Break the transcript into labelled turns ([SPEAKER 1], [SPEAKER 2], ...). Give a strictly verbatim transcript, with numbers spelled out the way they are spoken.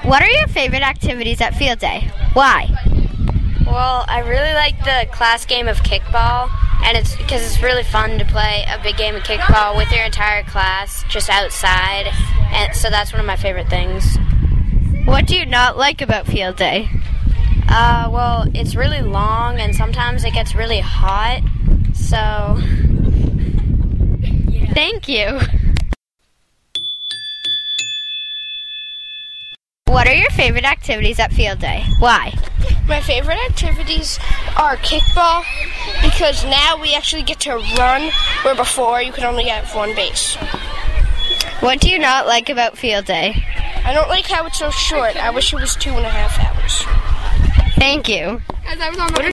[SPEAKER 1] What are your favorite activities at field day? Why?
[SPEAKER 2] Well, I really like the class game of kickball, and it's because it's really fun to play a big game of kickball with your entire class just outside, and so that's one of my favorite things.
[SPEAKER 1] What do you not like about field day?
[SPEAKER 2] Uh, well, it's really long, and sometimes it gets really hot, so...
[SPEAKER 1] Yeah. Thank you. What are your favorite activities at field day? Why?
[SPEAKER 3] My favorite activities are kickball, because now we actually get to run, where before you could only have one base.
[SPEAKER 1] What do you not like about field day?
[SPEAKER 3] I don't like how it's so short. I wish it was two and a half hours.
[SPEAKER 1] Thank you.